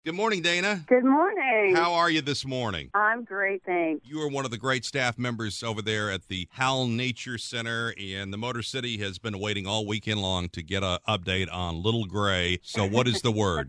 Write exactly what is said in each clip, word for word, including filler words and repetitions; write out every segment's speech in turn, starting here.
Good morning, Dana. Good morning. How are you this morning? I'm great, thanks. You are one of the great staff members over there at the Howell Nature Center, and the Motor City has been waiting all weekend long to get an update on Little Gray. So what is the word?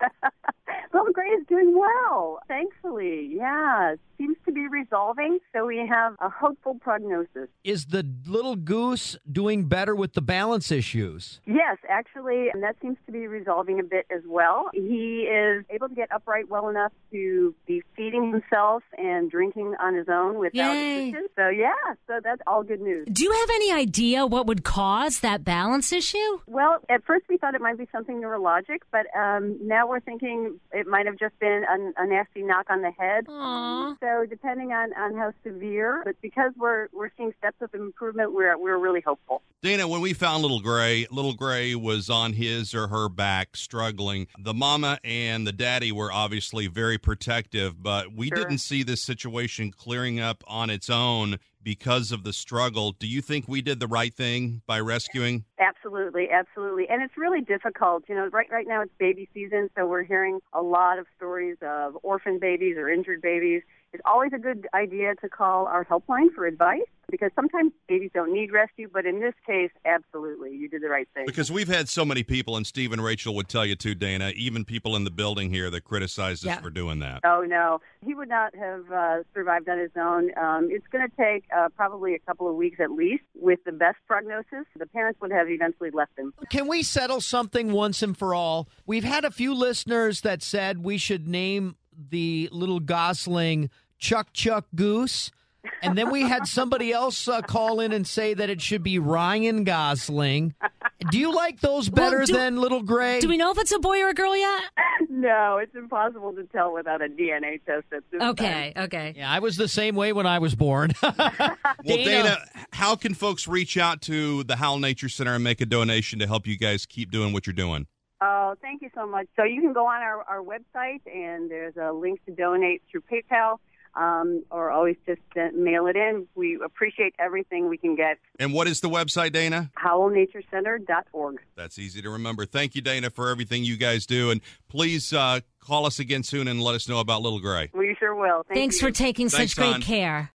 Little Gray is doing well, thankfully. Yeah, it seems to be resolving, so we have a hopeful prognosis. Is the little goose doing better with the balance issues? Yes, actually, and that seems to be resolving a bit as well. He is able to get upright well enough to be feeding himself and drinking on his own without Yay. assistance. So, yeah, so that's all good news. Do you have any idea what would cause that balance issue? Well, at first we thought it might be something neurologic, but um, now we're thinking it might have just been a, a nasty knock on the head. Aww. So depending on, on how severe, but because we're we're seeing steps of improvement, we're we're really hopeful. Dana, when we found Little Gray, Little Gray was on his or her back struggling. The mama and the daddy were obviously very protective, but we Sure. didn't see this situation clearing up on its own because of the struggle. Do you think we did the right thing by rescuing? Absolutely, absolutely. And it's really difficult. You know, right right now it's baby season, so we're hearing a lot of stories of orphan babies or injured babies. It's always a good idea to call our helpline for advice because sometimes babies don't need rescue, but in this case, absolutely, you did the right thing. Because we've had so many people, and Steve and Rachel would tell you too, Dana, even people in the building here that criticize us Yeah. for doing that. Oh, no. He would not have uh, survived on his own. Um, it's going to take uh, probably a couple of weeks at least. With the best prognosis, the parents would have eventually left him. Can we settle something once and for all? We've had a few listeners that said we should name the little gosling Chuck Chuck Goose. And then we had somebody else uh, call in and say that it should be Ryan Gosling. Do you like those better Well, do- than Little Gray? Do we know if it's a boy or a girl yet? No, it's impossible to tell without a D N A test at this Okay, time. okay. Yeah, I was the same way when I was born. Well, Dana, how can folks reach out to the Howell Nature Center and make a donation to help you guys keep doing what you're doing? Oh, thank you so much. So you can go on our, our website, and there's a link to donate through PayPal. Um, or always just uh, mail it in. We appreciate everything we can get. And what is the website, Dana? Howell Nature Center dot org. That's easy to remember. Thank you, Dana, for everything you guys do. And please uh, call us again soon and let us know about Little Gray. We sure will. Thank Thanks you. for taking Thanks, such great hon. care.